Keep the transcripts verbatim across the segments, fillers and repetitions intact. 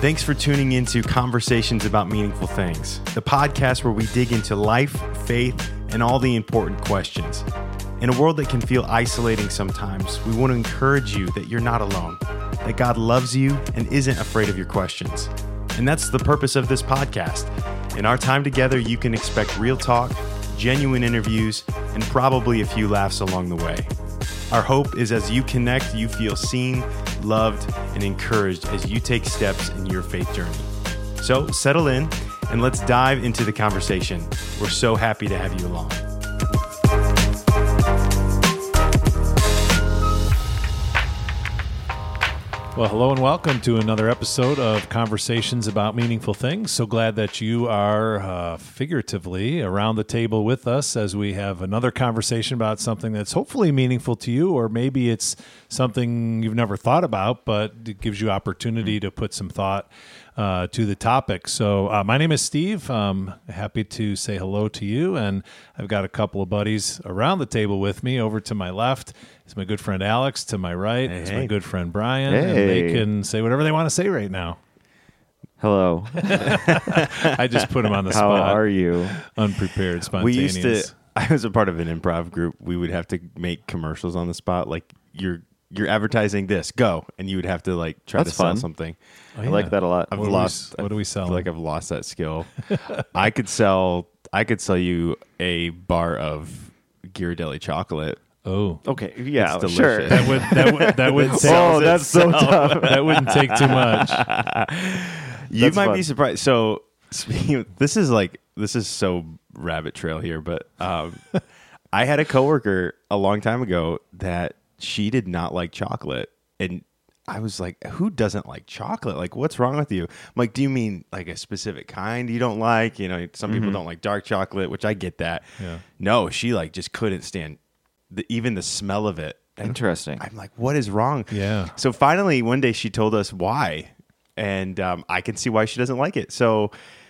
Thanks for tuning into Conversations About Meaningful Things, the podcast where we dig into life, faith, and all the important questions. In a world that can feel isolating sometimes, we want to encourage you that you're not alone, that God loves you and isn't afraid of your questions. And that's the purpose of this podcast. In our time together, you can expect real talk, genuine interviews, and probably a few laughs along the way. Our hope is as you connect, you feel seen, loved, and encouraged as you take steps in your faith journey. So settle in and let's dive into the conversation. We're so happy to have you along. Well, hello and welcome to another episode of Conversations About Meaningful Things. So glad that you are uh, figuratively around the table with us as we have another conversation about something that's hopefully meaningful to you, or maybe it's something you've never thought about, but it gives you opportunity to put some thought uh, to the topic. So uh, my name is Steve. I'm happy to say hello to you, and I've got a couple of buddies around the table with me. Over to my left is my good friend Alex. To my right hey, is hey. my good friend Brian. Hey. And they can say whatever they want to say right now. Hello. I just put them on the How spot. are you? Unprepared, We spontaneous. used to, I was a part of an improv group. We would have to make commercials on the spot. Like you're, you're advertising this, go. And you would have to like try That's to sell fun. something. Oh, I like yeah. that a lot. I've What do we lost. s- what do we sell? I feel like I've lost that skill. I could sell. I could sell you a bar of Ghirardelli chocolate. Oh, Okay, yeah, It's sure. delicious. that would that would that would take, Oh, that's so tough. that wouldn't take too much. You That's might fun. be surprised. So speaking of, this is like this is so rabbit trail here, but um, I had a coworker a long time ago that she did not like chocolate, and I was like, "Who doesn't like chocolate? Like, what's wrong with you?" I'm like, "Do you mean like a specific kind you don't like? You know, some people don't like dark chocolate, which I get that. Yeah. No, she like just couldn't stand the, even the smell of it. And Interesting. I'm like, what is wrong? Yeah. So finally, one day she told us why, and um, I can see why she doesn't like it. So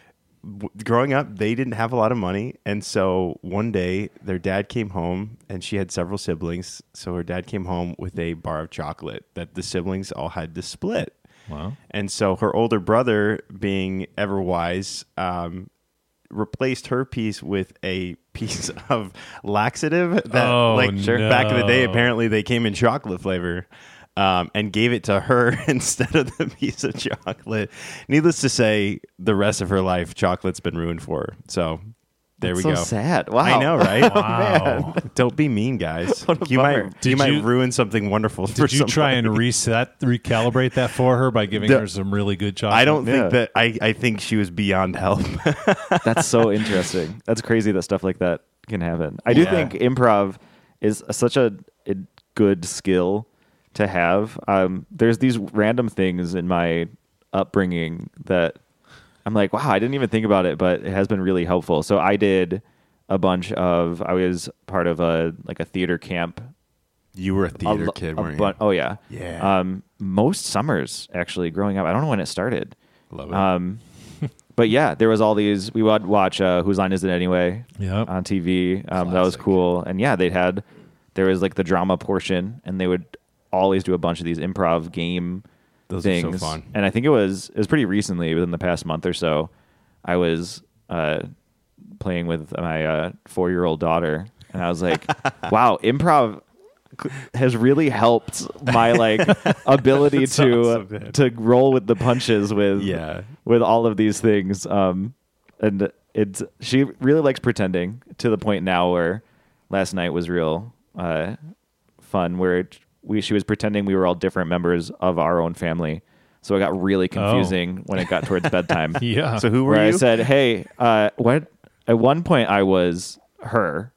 w- growing up, they didn't have a lot of money, and so one day their dad came home, and she had several siblings. So her dad came home with a bar of chocolate that the siblings all had to split. Wow. And so her older brother, being ever wise, um, replaced her piece with a piece of laxative that, Oh, like, no. back in the day, apparently they came in chocolate flavor, um, and gave it to her instead of the piece of chocolate. Needless to say, the rest of her life, chocolate's been ruined for her. So there That's we so go. sad. Wow. I know, right? Wow. Don't be mean, guys. What a you bummer. might Did you might you- ruin something wonderful. for Did you try somebody. and reset, recalibrate that for her by giving The- her some really good chocolate? I don't Yeah. think that I, I think she was beyond help. That's so interesting. That's crazy that stuff like that can happen. I do Yeah. think improv is a, such a, a good skill to have. Um, there's these random things in my upbringing that I'm like, wow, I didn't even think about it, but it has been really helpful. So I did a bunch of, I was part of a like a theater camp. You were a theater lo- kid, a weren't bu- you? Oh yeah, Yeah. Um, most summers actually growing up. I don't know when it started. Love it. Um, but yeah, there was all these. We would watch uh, Whose Line Is It Anyway? Yep. On T V. Um, that was Classic. cool. And yeah, they'd had there was like the drama portion, and they would always do a bunch of these improv game Those are things. so fun. And I think it was it was pretty recently, within the past month or so, I was uh, playing with my uh, four year old daughter, and I was like, "Wow, improv c- has really helped my like ability That's to awesome, man. to roll with the punches with Yeah. with all of these things." Um, and it's she really likes pretending to the point now where last night was real uh, fun, where it, we she was pretending we were all different members of our own family. So it got really confusing when it got towards bedtime. Yeah. So who were Where you? I said, "Hey, uh, what?" At one point, I was her,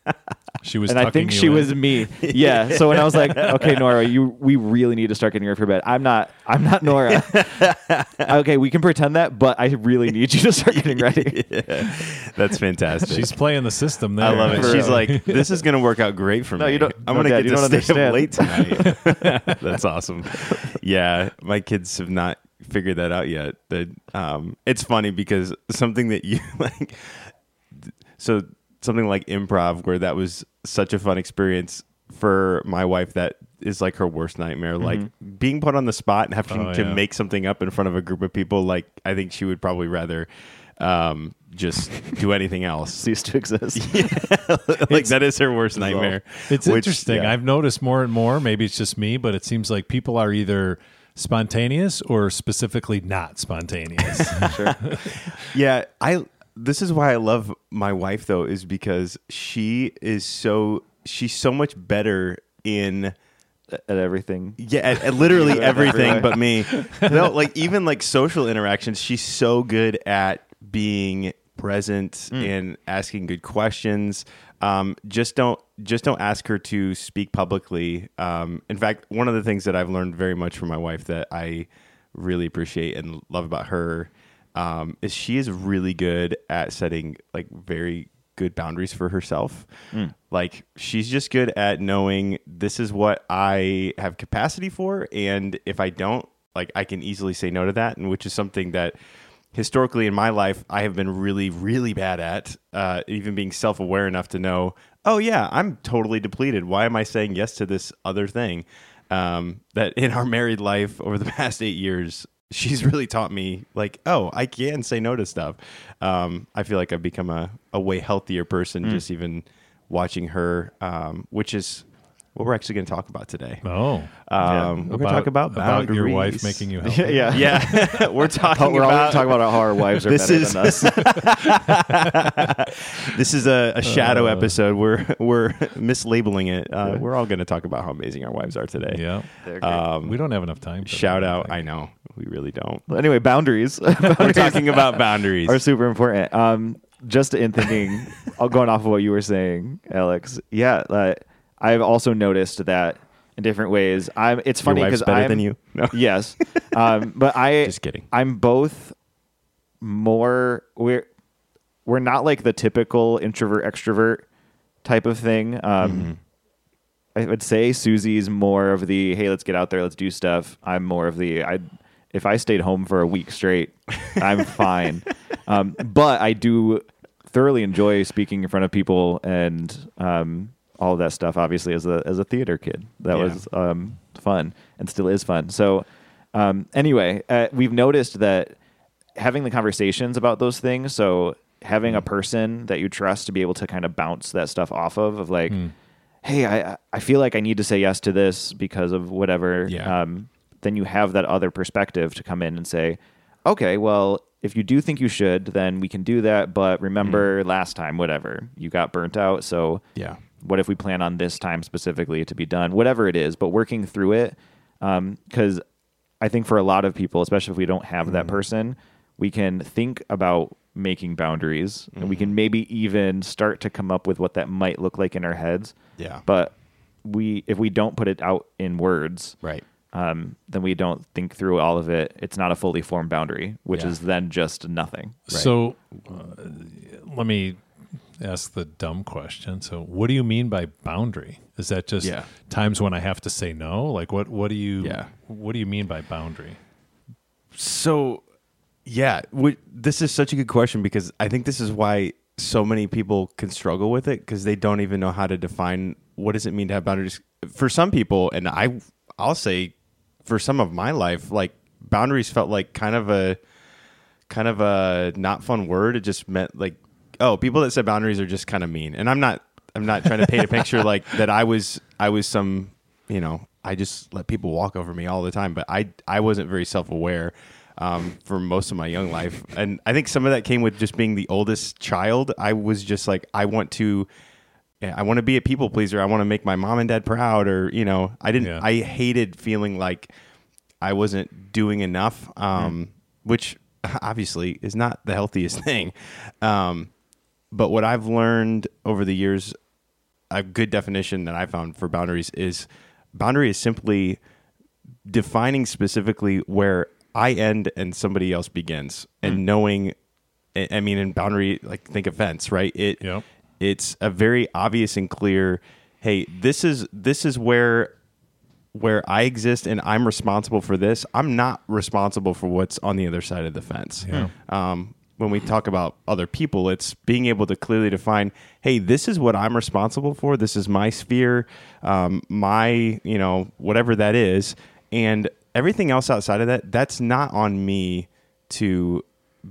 she was, and I tucking think you she in. was me. Yeah. So when I was like, "Okay, Nora, you, we really need to start getting ready for bed." I'm not. I'm not Nora. Okay, we can pretend that, but I really need you to start getting ready. Yeah. That's fantastic. She's playing the system there. I love it. For She's real. like, this is going to work out great for No, me. you don't- I'm no, going Dad, to you get don't to stay up understand. late tonight. That's awesome. Yeah, my kids have not figured that out yet. That um, it's funny because something that you like, so something like improv, where that was such a fun experience for my wife that is like her worst nightmare. Mm-hmm. Like being put on the spot and having oh, to yeah. make something up in front of a group of people. Like I think she would probably rather um, just do anything else. Cease to exist. Yeah. Like it's, that is her worst nightmare. It's which, interesting. Yeah. I've noticed more and more, maybe it's just me, but it seems like people are either spontaneous or specifically not spontaneous. Sure. Yeah. I, this is why I love my wife though, is because she is so, she's so much better in at everything. Yeah, at, at literally everything but me. No, like even like social interactions, she's so good at being present mm. and asking good questions. Um, just don't just don't ask her to speak publicly. Um, in fact, one of the things that I've learned very much from my wife that I really appreciate and love about her um, is she is really good at setting like very good boundaries for herself. Mm. Like she's just good at knowing this is what I have capacity for, and if I don't, like I can easily say no to that, and which is something that historically in my life I have been really, really bad at. Uh, even being self-aware enough to know, oh yeah, I'm totally depleted. Why am I saying yes to this other thing? Um, that in our married life over the past eight years. She's really taught me, like, oh, I can say no to stuff. Um, I feel like I've become a, a way healthier person mm. just even watching her, um, which is what we're actually going to talk about today. Oh. Um, yeah. We're going to talk about boundaries. About your wife making you healthy. Yeah. Yeah. We're talking we're about... talking about how our wives are better is, than us. This is a, a shadow uh, episode. We're we're mislabeling it. Uh, yeah. We're all going to talk about how amazing our wives are today. Yeah. Um, we don't have enough time. For shout that, out. I, I know. We really don't. Well, anyway, boundaries. boundaries. We're talking about boundaries. Are super important. Um, just in thinking, going off of what you were saying, Alex. Yeah. Uh, I've also noticed that in different ways. I'm. It's funny because better I'm than you. No. Yes, um, but I just kidding. I'm both more. We're we're not like the typical introvert extrovert type of thing. Um, mm-hmm. I would say Susie's more of the hey, let's get out there, let's do stuff. I'm more of the I. If I stayed home for a week straight, I'm fine. Um, but I do thoroughly enjoy speaking in front of people and. Um, all of that stuff, obviously, as a as a theater kid. That yeah. was um, fun and still is fun. So um, anyway, uh, we've noticed that having the conversations about those things, so having a person that you trust to be able to kind of bounce that stuff off of, of like, mm. hey, I I feel like I need to say yes to this because of whatever. Yeah. Um, then you have that other perspective to come in and say, okay, well, if you do think you should, then we can do that. But remember mm. last time, whatever, you got burnt out. So yeah. What if we plan on this time specifically to be done? Whatever it is, but working through it, because um, I think for a lot of people, especially if we don't have mm-hmm. that person, we can think about making boundaries, mm-hmm. and we can maybe even start to come up with what that might look like in our heads. Yeah. But we, if we don't put it out in words, right, um, then we don't think through all of it. It's not a fully formed boundary, which yeah. is then just nothing. Right? So uh, let me ask the dumb question. So what do you mean by boundary? Is that just yeah. times when I have to say no? Like what, what do you, yeah. what do you mean by boundary? So yeah, we, this is such a good question because I think this is why so many people can struggle with it because they don't even know how to define what does it mean to have boundaries. For some people, and I, I'll say for some of my life, like boundaries felt like kind of a, kind of a not fun word. It just meant like, oh, people that said boundaries are just kind of mean. And I'm not, I'm not trying to paint a picture like that I was, I was some, you know, I just let people walk over me all the time, but I, I wasn't very self-aware um, for most of my young life. And I think some of that came with just being the oldest child. I was just like, I want to, yeah, I want to be a people pleaser. I want to make my mom and dad proud, or, you know, I didn't, yeah. I hated feeling like I wasn't doing enough, um, mm. which obviously is not the healthiest thing. Um, But what I've learned over the years, a good definition that I found for boundaries is boundary is simply defining specifically where I end and somebody else begins, and mm. knowing, I mean, in boundary, like think of fence, right? It, yep. It's a very obvious and clear, hey, this is, this is where, where I exist and I'm responsible for this. I'm not responsible for what's on the other side of the fence. Yeah. Um, when we talk about other people, it's being able to clearly define, hey, this is what I'm responsible for. This is my sphere, um, my, you know, whatever that is. And everything else outside of that, that's not on me to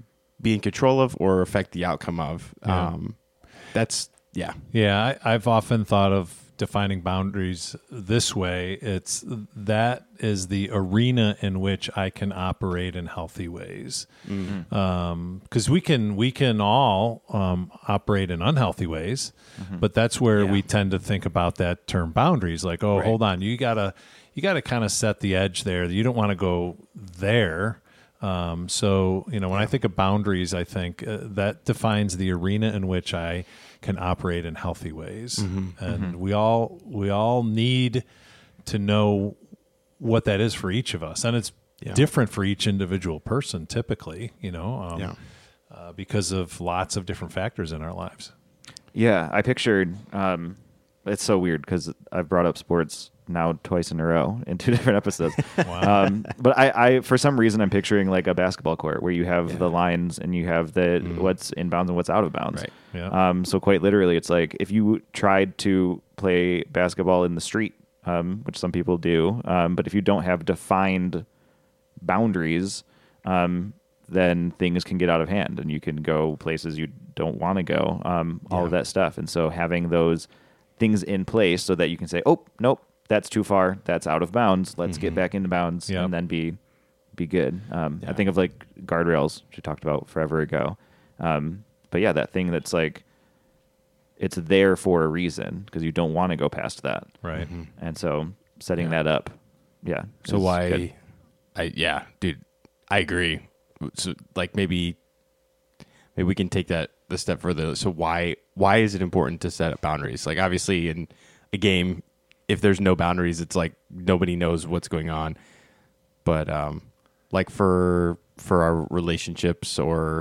be in control of or affect the outcome of. Yeah. Um, that's, yeah. Yeah, I, I've often thought of defining boundaries this way. It's that is the arena in which I can operate in healthy ways. Mm-hmm. Um, 'cause we can, we can all, um, operate in unhealthy ways, mm-hmm. but that's where Yeah. we tend to think about that term boundaries. Like, oh, Right. hold on, you gotta, you gotta kind of set the edge there. You don't want to go there. Um, so, you know, when I think of boundaries, I think uh, that defines the arena in which I can operate in healthy ways. Mm-hmm. And mm-hmm. we all, we all need to know what that is for each of us. And it's yeah. different for each individual person, typically, you know, um, yeah. uh, because of lots of different factors in our lives. Yeah. I pictured, um, it's so weird because I've brought up sports now twice in a row in two different episodes. Wow. Um, but I, I, for some reason, I'm picturing like a basketball court where you have Yeah. the lines and you have the Mm. what's in bounds and what's out of bounds. Right. Yeah. Um, so quite literally, it's like if you tried to play basketball in the street, um, which some people do, um, but if you don't have defined boundaries, um, then things can get out of hand and you can go places you don't want to go, um, all Yeah. of that stuff. And so having those things in place so that you can say, oh, nope, that's too far. That's out of bounds. Let's Mm-hmm. get back into bounds Yep. and then be be good. Um, Yeah. I think of like guardrails, which we talked about forever ago. Um, but yeah, that thing that's like, it's there for a reason because you don't want to go past that. Right. Mm-hmm. And so setting Yeah. that up, yeah. So is why, good. I, yeah, dude, I agree. So like maybe, maybe we can take that a step further. So why, why is it important to set up boundaries? Like obviously in a game, if there's no boundaries, it's like nobody knows what's going on. But um, like for for our relationships or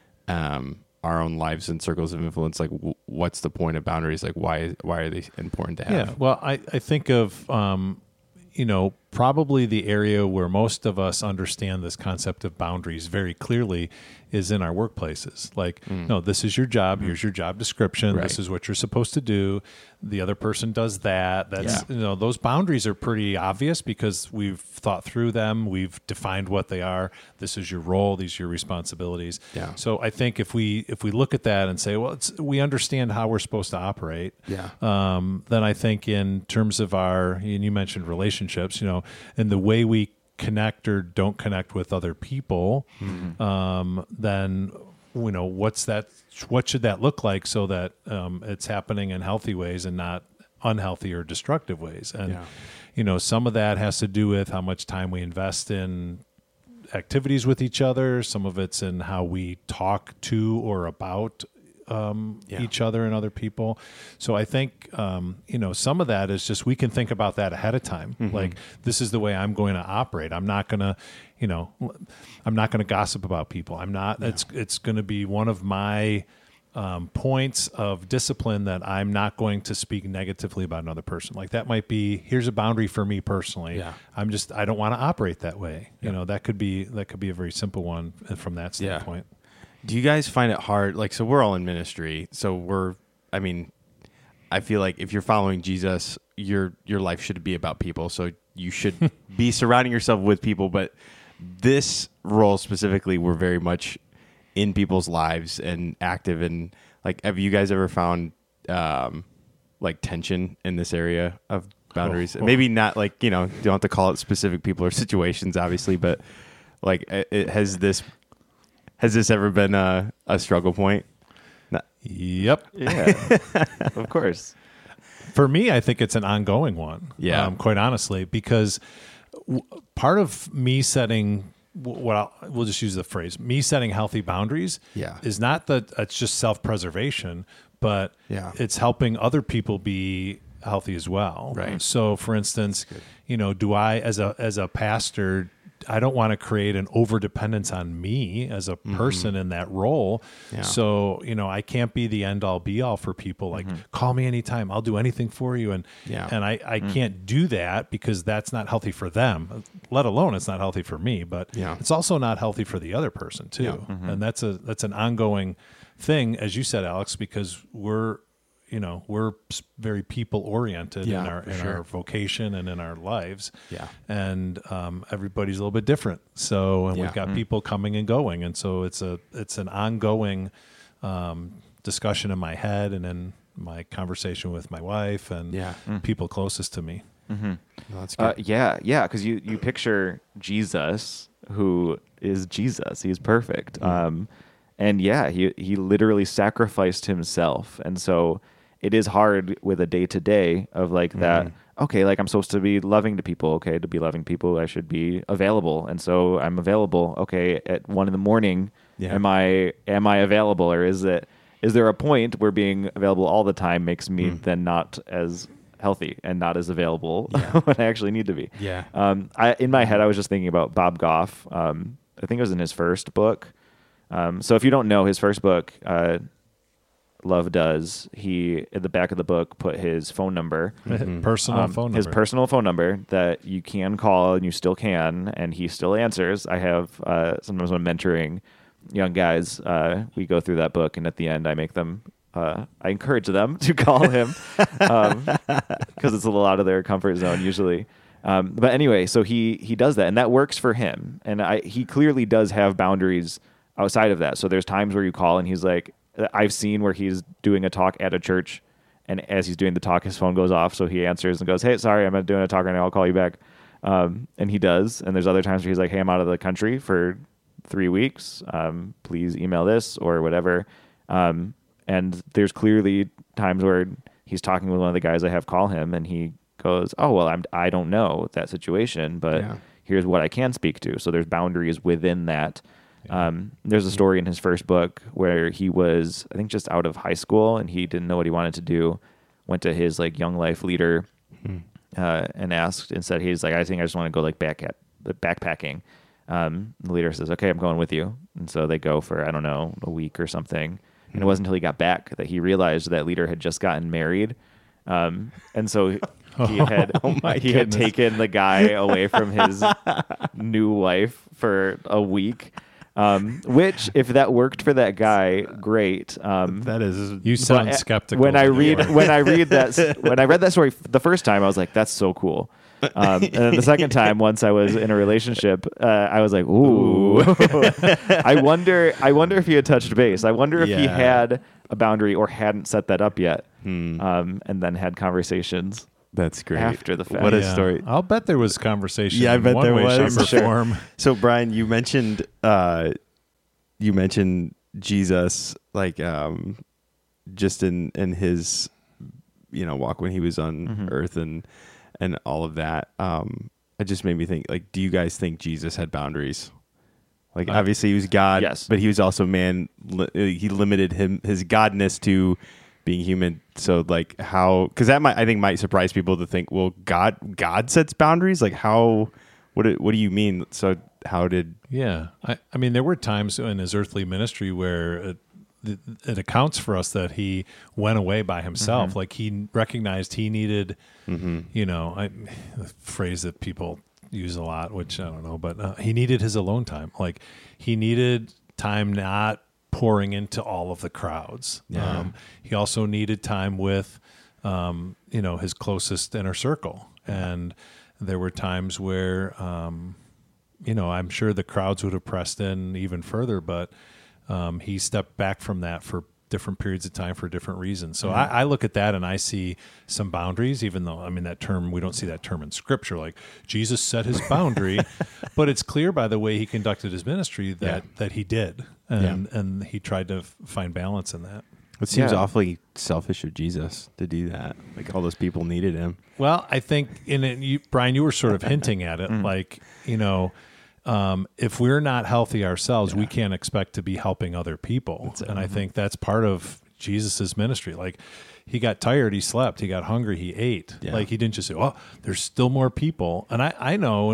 um, our own lives and circles of influence, like w- what's the point of boundaries? Like why why are they important to have? Yeah. Well, I, I think of, um, you know, probably the area where most of us understand this concept of boundaries very clearly is in our workplaces. Like, no, this is your job. Here's your job description. Right. This is what you're supposed to do. The other person does that. That's, Yeah. you know, those boundaries are pretty obvious because we've thought through them. We've defined what they are. This is your role. These are your responsibilities. Yeah. So I think if we, if we look at that and say, well, it's, we understand how we're supposed to operate. Yeah. Um, then I think in terms of our, and you mentioned relationships, you know, and the way we connect or don't connect with other people, Mm-hmm. um, then, you know, what's that, what should that look like so that um, it's happening in healthy ways and not unhealthy or destructive ways? And, Yeah. you know, some of that has to do with how much time we invest in activities with each other. Some of it's in how we talk to or about um, Yeah. each other and other people. So I think, um, you know, some of that is just we can think about that ahead of time. Mm-hmm. Like, this is the way I'm going to operate. I'm not going to, you know, I'm not going to gossip about people. I'm not, it's, it's going to be one of my um, points of discipline that I'm not going to speak negatively about another person. Like that might be, here's a boundary for me personally. Yeah. I'm just, I don't want to operate that way. You know, that could be, that could be a very simple one from that Yeah. standpoint. Do you guys find it hard? Like, so we're all in ministry. So we're, I mean, I feel like if you're following Jesus, your your life should be about people. So you should be surrounding yourself with people. But this role specifically, we're very much in people's lives and active. And like, have you guys ever found um, like tension in this area of boundaries? Oh. Maybe not like, you know, you don't have to call it specific people or situations, obviously, but like, it, it has this. Has this ever been a, a struggle point? No. Yep. Yeah, of course. For me, I think it's an ongoing one. Yeah. Um, quite honestly, because w- part of me setting, w- what I'll, we'll just use the phrase, me setting healthy boundaries Yeah. is not that it's just self-preservation, but Yeah. it's helping other people be healthy as well. Right. So for instance, you know, do I, as a, as a pastor, I don't want to create an over dependence on me as a person mm-hmm. in that role. Yeah. So, you know, I can't be the end all be all for people. Like, mm-hmm. call me anytime. I'll do anything for you. And, yeah. and I, I mm-hmm. can't do that because that's not healthy for them, let alone it's not healthy for me, but yeah. it's also not healthy for the other person too. Yeah. Mm-hmm. And that's a, that's an ongoing thing, as you said, Alex, because we're, you know, we're very people oriented yeah, in our in sure. our vocation and in our lives. Yeah. And um, everybody's a little bit different. So, and yeah. we've got mm. people coming and going. And so it's a it's an ongoing um, discussion in my head and in my conversation with my wife and yeah. mm. people closest to me. Mm-hmm. Well, that's good. Uh, yeah, yeah, because you, you picture Jesus, who is Jesus. He's perfect. Mm. Um, and yeah, he he literally sacrificed himself. And so it is hard with a day-to-day of like that, mm-hmm. okay, like I'm supposed to be loving to people. Okay, to be loving people, I should be available. And so I'm available. Okay, at one in the morning, yeah. am I am I available? Or is it is there a point where being available all the time makes me mm. then not as healthy and not as available yeah. when I actually need to be? Yeah. Um, I, in my head, I was just thinking about Bob Goff. Um, I think it was in his first book. Um, so if you don't know his first book, uh, Love Does, he, at the back of the book, put his phone number. Mm-hmm. Personal um, phone number. His personal phone number that you can call and you still can, and he still answers. I have, uh, sometimes when mentoring young guys, uh, we go through that book, and at the end I make them, uh, I encourage them to call him um, because it's a little out of their comfort zone usually. Um, but anyway, so he, he does that, and that works for him. And I, he clearly does have boundaries outside of that. So there's times where you call and he's like, I've seen where he's doing a talk at a church, and as he's doing the talk, his phone goes off. So he answers and goes, "Hey, sorry, I'm doing a talk right now. I'll call you back." Um, and he does. And there's other times where he's like, "Hey, I'm out of the country for three weeks. Um, please email this," or whatever. Um, and there's clearly times where he's talking with one of the guys I have call him, and he goes, "Oh, well, I'm, I don't know that situation, but yeah. here's what I can speak to." So there's boundaries within that. Um, there's a story in his first book where he was, I think, just out of high school, and he didn't know what he wanted to do. Went to his like young life leader hmm. uh, and asked and said, he's like, "I think I just want to go like back at the backpacking." Um, the leader says, "Okay, I'm going with you." And so they go for, I don't know, a week or something. And it wasn't until he got back that he realized that leader had just gotten married. Um, and so he had oh my he goodness. had taken the guy away from his new wife for a week. Um, which, if that worked for that guy, great. Um, that is, you sound but skeptical. When I read, when I read that, when I read that story the first time, I was like, "That's so cool." Um, and then the second time, once I was in a relationship, uh, I was like, "Ooh." I wonder. I wonder if he had touched base. I wonder if he Yeah. had a boundary or hadn't set that up yet, Hmm. um, and then had conversations. That's great. After the fact. What a Yeah. story. I'll bet there was conversation. Yeah, I in bet one there way, was. shape, or Sure. form. So, Brian, you mentioned uh, you mentioned Jesus, like um, just in in his you know walk when he was on Mm-hmm. Earth and and all of that. Um, it just made me think. Like, do you guys think Jesus had boundaries? Like, Uh, obviously, he was God, yes. but he was also man. Li- he limited him his godness to being human. So, like, how? Because that might, I think, might surprise people to think, well, God, God sets boundaries. Like, how? What? do- What do you mean? So, how did? Yeah. I, I mean, there were times in his earthly ministry where it, it, it accounts for us that he went away by himself. Mm-hmm. Like he recognized he needed, Mm-hmm. you know, I, a phrase that people use a lot, which I don't know, but uh, he needed his alone time. Like he needed time not pouring into all of the crowds. Yeah. Um, he also needed time with, um, you know, his closest inner circle. And there were times where, um, you know, I'm sure the crowds would have pressed in even further, but um, he stepped back from that for different periods of time for different reasons. So I, I look at that and I see some boundaries, even though, I mean, that term, we don't see that term in scripture, like Jesus set his boundary, but it's clear by the way he conducted his ministry that, Yeah. that he did. And, and he tried to f- find balance in that. It seems Yeah. awfully selfish of Jesus to do that. Like all those people needed him. Well, I think in it, you, Brian, you were sort of hinting at it, like, you know, um, if we're not healthy ourselves, we can't expect to be helping other people. And I think that's part of Jesus's ministry. Like he got tired, he slept, he got hungry, he ate. Yeah. Like he didn't just say, "Oh, there's still more people." And I, I know, and we've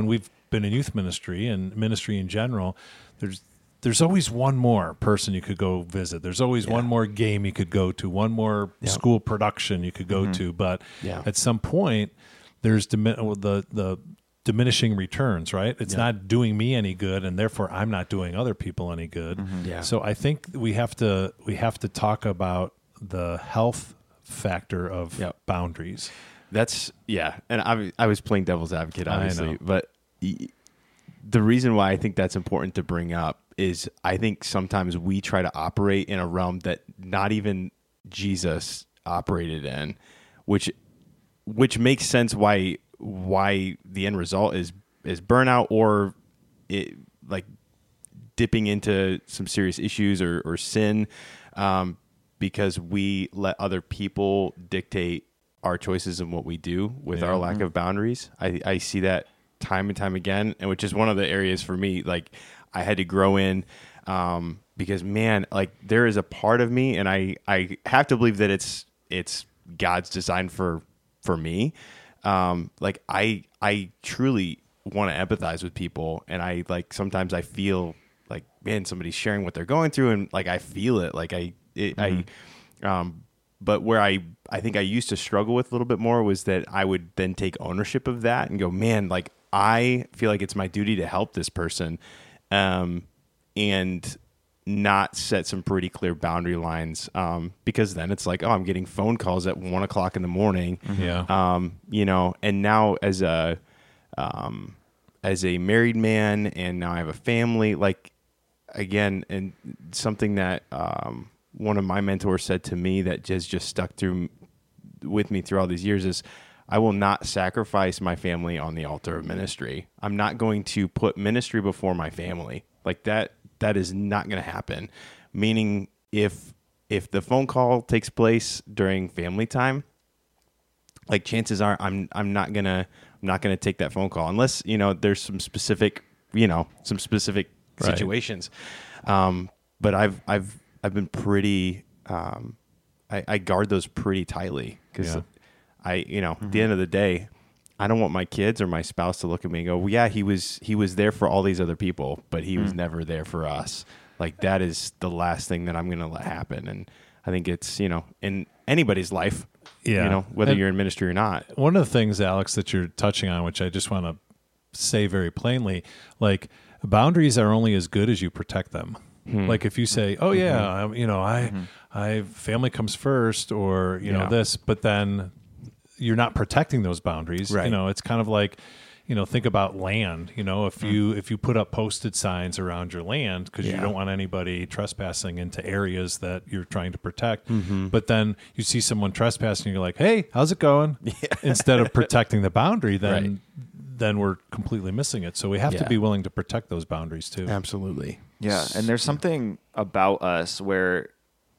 been in youth ministry and ministry in general, there's there's always one more person you could go visit. There's always Yeah. one more game you could go to, one more Yeah. school production you could go Mm-hmm. to. But Yeah. at some point, there's dimi- the the diminishing returns, right? It's Yeah. not doing me any good, and therefore I'm not doing other people any good. Yeah. So I think we have to we have to talk about the health factor of Yep. boundaries. That's yeah, and I I was playing devil's advocate, I obviously, know. but y- the reason why I think that's important to bring up is I think sometimes we try to operate in a realm that not even Jesus operated in, which which makes sense why why the end result is is burnout or it like dipping into some serious issues or, or sin, um, because we let other people dictate our choices and what we do with Yeah. our lack of boundaries. I, I see that time and time again, and which is one of the areas for me, like I had to grow in, um, because man, like there is a part of me, and I, I have to believe that it's, it's God's design for, for me. Um, like I, I truly want to empathize with people, and I like, sometimes I feel like, man, somebody's sharing what they're going through, and like, I feel it, like I, it, I, um, but where I, I think I used to struggle with a little bit more was that I would then take ownership of that and go, man, like I feel like it's my duty to help this person, um, and not set some pretty clear boundary lines, um, because then it's like, oh, I'm getting phone calls at one o'clock in the morning, Yeah. um, you know, and now as a, um, as a married man, and now I have a family, like again, and something that, um, one of my mentors said to me that just, just stuck through with me through all these years is I will not sacrifice my family on the altar of ministry. I'm not going to put ministry before my family. Like that, that is not going to happen. Meaning if, if the phone call takes place during family time, like chances are I'm, I'm not going to, I'm not going to take that phone call unless, you know, there's some specific, you know, some specific Right. situations. Um, but I've, I've, I've been pretty, um, I, I guard those pretty tightly because Yeah. I, you know, at the end of the day, I don't want my kids or my spouse to look at me and go, well, yeah, he was, he was there for all these other people, but he was never there for us. Like that is the last thing that I'm going to let happen. And I think it's, you know, in anybody's life, Yeah. you know, whether And- you're in ministry or not. One of the things, Alex, that you're touching on, which I just want to say very plainly, like boundaries are only as good as you protect them. Like if you say, "Oh yeah, I, you know, I, I family comes first," or you know Yeah. this, but then you're not protecting those boundaries. Right. You know, it's kind of like, you know, think about land. You know, if you if you put up posted signs around your land because you Yeah. don't want anybody trespassing into areas that you're trying to protect, but then you see someone trespassing, and you're like, "Hey, how's it going?" Instead of protecting the boundary, then Right. then we're completely missing it. So we have to Yeah. be willing to protect those boundaries too. Absolutely. Yeah, and there's something about us where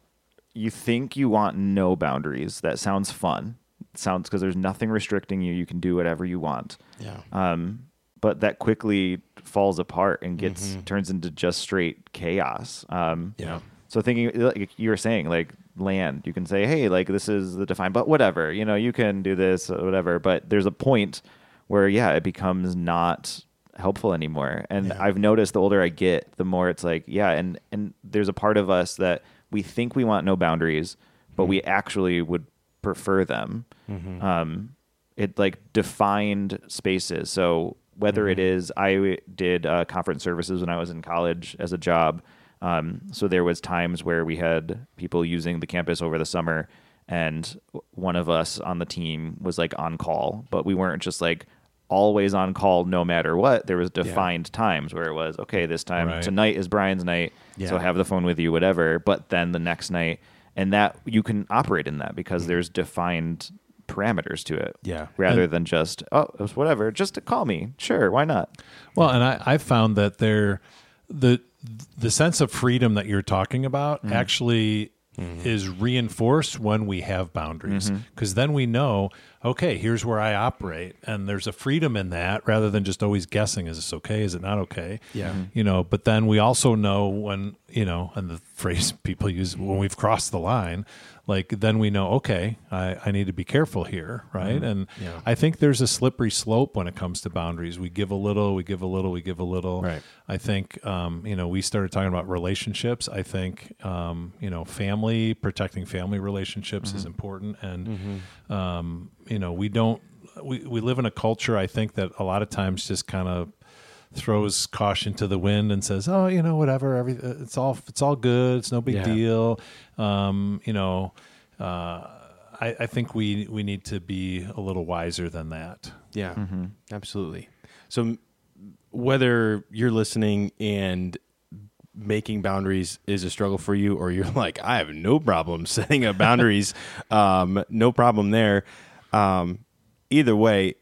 you think you want no boundaries. That sounds fun. It sounds because there's nothing restricting you. You can do whatever you want. Yeah. Um, but that quickly falls apart and gets turns into just straight chaos. Um, Yeah. So thinking, like you were saying, like land, you can say, hey, like this is the defined, but whatever, you know, you can do this, or whatever. But there's a point where, yeah, it becomes not helpful anymore. And Yeah. I've noticed the older I get, the more it's like, yeah, and and there's a part of us that we think we want no boundaries, but we actually would prefer them. Um, it like defined spaces. So whether it is, I did uh, conference services when I was in college as a job. Um, so there was times where we had people using the campus over the summer, and one of us on the team was like on call, but we weren't just like always on call no matter what. There was defined times where it was, okay, this time Right. tonight is Brian's night, so Yeah. have the phone with you, whatever. But then the next night, and that you can operate in that because there's defined parameters to it. Yeah. Rather And- than just, oh, it was whatever, just to call me. Sure, why not? Well, and I, I found that there, the the sense of freedom that you're talking about actually is reinforced when we have boundaries, because then we know, okay, here's where I operate, and there's a freedom in that rather than just always guessing, is this okay, is it not okay? Yeah. Mhm. You know, but then we also know when, you know, and the phrase people use, when we've crossed the line, like then we know, okay, I, I need to be careful here, right? Mm-hmm. And Yeah. I think there's a slippery slope when it comes to boundaries. We give a little, we give a little, we give a little. Right. I think, um, you know, we started talking about relationships. I think, um, you know, family, protecting family relationships Mm-hmm. is important. And, um, you know, we don't, we, we live in a culture, I think, that a lot of times just kind of throws caution to the wind and says, "Oh, you know, whatever. Every it's all it's all good. It's no big Yeah. deal." Um, you know, uh, I, I think we we need to be a little wiser than that. Yeah, absolutely. So m- whether you're listening and making boundaries is a struggle for you, or you're like, I have no problem setting up boundaries, um, no problem there. Um, either way,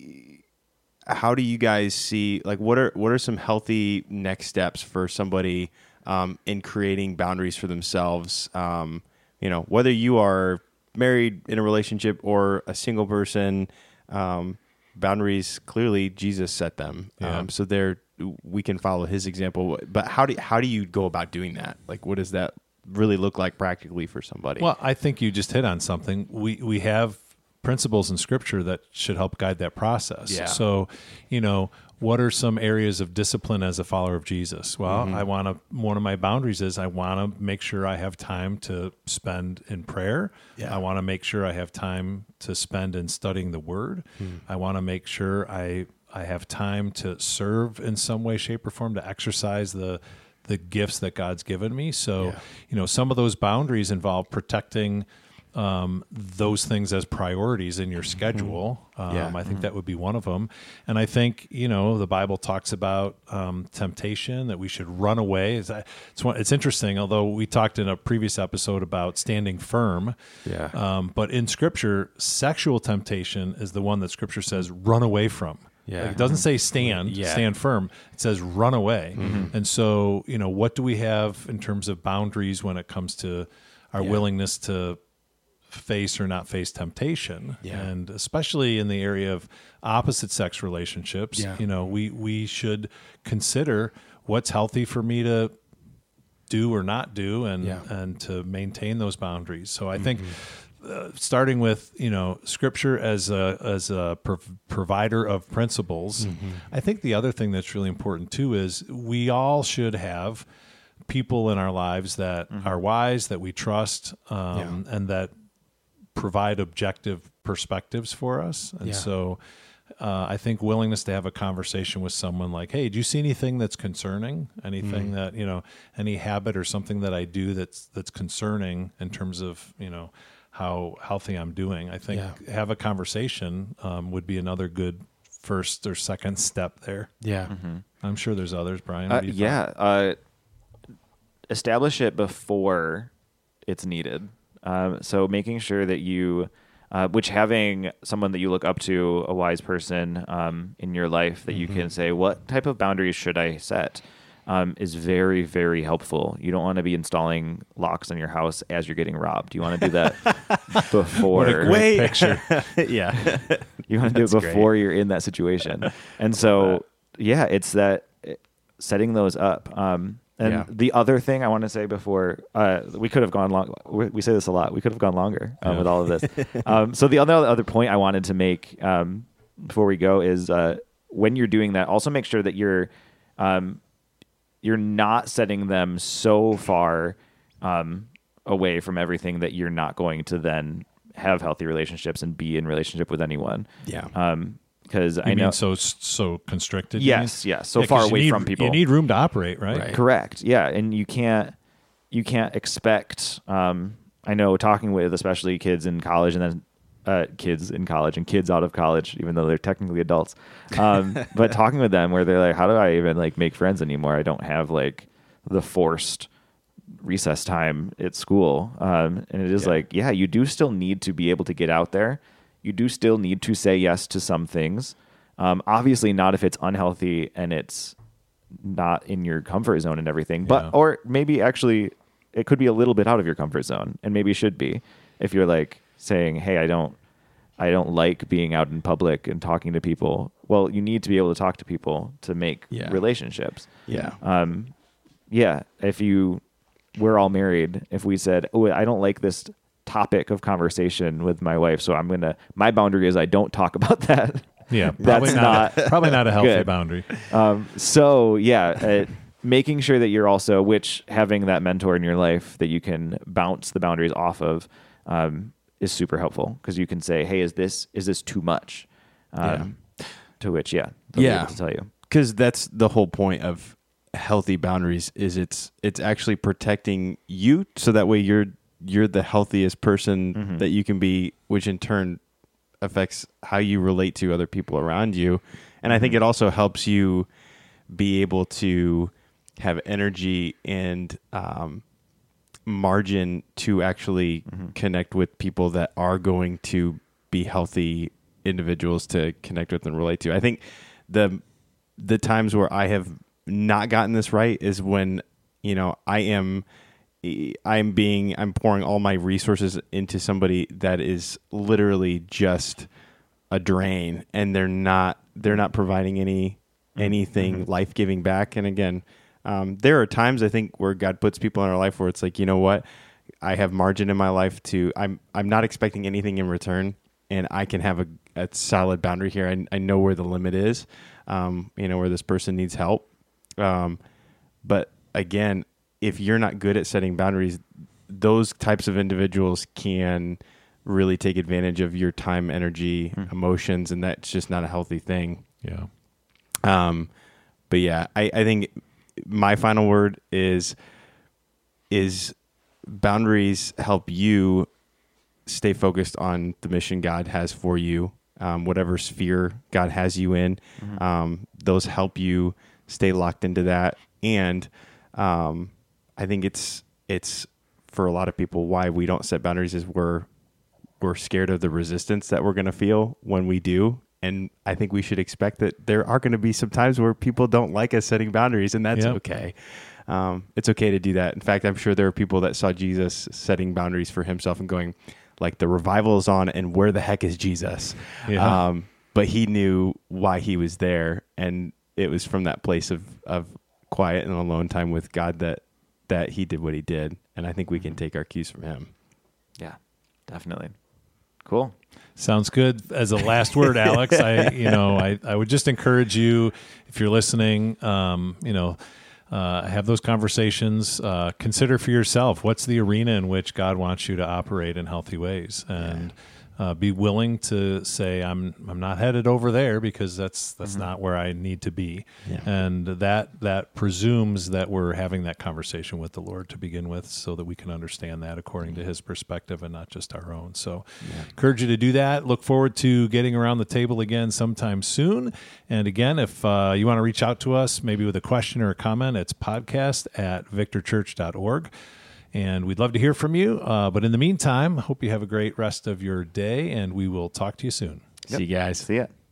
how do you guys see, like, what are what are some healthy next steps for somebody um, in creating boundaries for themselves? Um, you know, whether you are married in a relationship or a single person, um, boundaries, clearly Jesus set them. Yeah. Um, so they're, we can follow his example. But how do how do you go about doing that? Like, what does that really look like practically for somebody? Well, I think you just hit on something. We we have principles in Scripture that should help guide that process. Yeah. So, you know, what are some areas of discipline as a follower of Jesus? Well, I want to, one of my boundaries is I want to make sure I have time to spend in prayer. Yeah. I want to make sure I have time to spend in studying the Word. I want to make sure I I have time to serve in some way, shape, or form, to exercise the the gifts that God's given me. So, Yeah. you know, some of those boundaries involve protecting um, those things as priorities in your schedule. Um, Yeah. I think that would be one of them. And I think, you know, the Bible talks about um, temptation, that we should run away. It's, it's, one, it's interesting, although we talked in a previous episode about standing firm. Yeah. Um, but in Scripture, sexual temptation is the one that Scripture says run away from. Yeah. Like, it doesn't say stand, Yeah. stand firm. It says run away. And so, you know, what do we have in terms of boundaries when it comes to our Yeah. willingness to face or not face temptation? Yeah. And especially in the area of opposite sex relationships, Yeah. you know, we, we should consider what's healthy for me to do or not do, and, Yeah. and to maintain those boundaries. So I think, Uh, starting with, you know, Scripture as a as a prov- provider of principles, I think the other thing that's really important too is we all should have people in our lives that are wise, that we trust, um, and that provide objective perspectives for us. And Yeah. so uh, I think willingness to have a conversation with someone like, hey, do you see anything that's concerning? Anything that, you know, any habit or something that I do that's that's concerning in terms of, you know, how healthy I'm doing. I think Yeah. have a conversation um, would be another good first or second step there. Yeah. I'm sure there's others, Brian. Uh, What do you think? yeah. Uh, establish it before it's needed. Um, so making sure that you, uh, which having someone that you look up to, a wise person um, in your life that you can say, what type of boundaries should I set? Um, is very, very helpful. You don't want to be installing locks on your house as you're getting robbed. You want to do that before. What a great Wait. picture. yeah. You want to do it That's before you're in that situation. And so, yeah, it's that uh, setting those up. Um, and Yeah. the other thing I want to say before, uh, we could have gone long. We, we say this a lot. We could have gone longer um, Yeah. with all of this. um, so the other other point I wanted to make um, before we go is uh, when you're doing that, also make sure that you're um, you're not setting them so far um, away from everything that you're not going to then have healthy relationships and be in relationship with anyone. Yeah. Um, because I You know, mean so so constricted? you yes, mean? yes, so Yeah, 'cause far you away need- from people. You need room to operate, right? Right. Correct. Yeah, and you can't you can't expect. Um, I know talking with especially kids in college and then uh, kids in college and kids out of college, even though they're technically adults. Um, but talking with them where they're like, how do I even like make friends anymore? I don't have like the forced recess time at school. Um, and it is Yeah. like, yeah, you do still need to be able to get out there. You do still need to say yes to some things. Um, obviously not if it's unhealthy and it's not in your comfort zone and everything, but, Yeah. or maybe actually it could be a little bit out of your comfort zone and maybe should be if you're like saying, hey, I don't, I don't like being out in public and talking to people. Well, you need to be able to talk to people to make Yeah. relationships. Yeah. Um, yeah. If you, we're all married. If we said, oh, I don't like this topic of conversation with my wife. So I'm gonna my boundary is I don't talk about that. Yeah, probably That's not, not probably not a healthy good. boundary. Um, so yeah, uh, making sure that you're also, which having that mentor in your life that you can bounce the boundaries off of, um, is super helpful because you can say, "Hey, is this is this too much?" Um, yeah. To which, yeah, they'll yeah, be able to tell you, because that's the whole point of healthy boundaries. Is it's it's actually protecting you, so that way you're you're the healthiest person mm-hmm. that you can be, which in turn affects how you relate to other people around you. And I think it also helps you be able to have energy and um, margin to actually mm-hmm. connect with people that are going to be healthy individuals to connect with and relate to. I think the the times where I have not gotten this right is when, you know, I am I'm being I'm pouring all my resources into somebody that is literally just a drain, and they're not they're not providing any anything mm-hmm. life-giving back. And again, um, there are times I think where God puts people in our life where it's like, you know what, I have margin in my life to I'm I'm not expecting anything in return, and I can have a, a solid boundary here. I, I know where the limit is, um, you know, where this person needs help. Um, but again, if you're not good at setting boundaries, those types of individuals can really take advantage of your time, energy, mm. emotions, and that's just not a healthy thing. Yeah. Um, but yeah, I, I think my final word is, is boundaries help you stay focused on the mission God has for you, um, whatever sphere God has you in. Mm-hmm. Um, those help you stay locked into that. And, um, I think it's it's for a lot of people why we don't set boundaries is we're we're scared of the resistance that we're going to feel when we do, and I think we should expect that there are going to be some times where people don't like us setting boundaries, and that's yep. okay. Um, it's okay to do that. In fact, I'm sure there are people that saw Jesus setting boundaries for himself and going, like, the revival is on, and where the heck is Jesus? Yeah. Um, but he knew why he was there, and it was from that place of of quiet and alone time with God that. that he did what he did. And I think we can take our cues from him. Yeah, definitely. Cool. Sounds good. As a last word, Alex, I, you know, I, I would just encourage you, if you're listening, um, you know, uh, have those conversations, uh, consider for yourself, what's the arena in which God wants you to operate in healthy ways, and, yeah. Uh, be willing to say, I'm I'm not headed over there because that's that's mm-hmm. not where I need to be. Yeah. And that that presumes that we're having that conversation with the Lord to begin with, so that we can understand that according to his perspective and not just our own. So yeah. encourage you to do that. Look forward to getting around the table again sometime soon. And again, if uh, you want to reach out to us, maybe with a question or a comment, it's podcast at victor church dot org. And we'd love to hear from you. Uh, but in the meantime, I hope you have a great rest of your day, and we will talk to you soon. Yep. See you guys. See ya.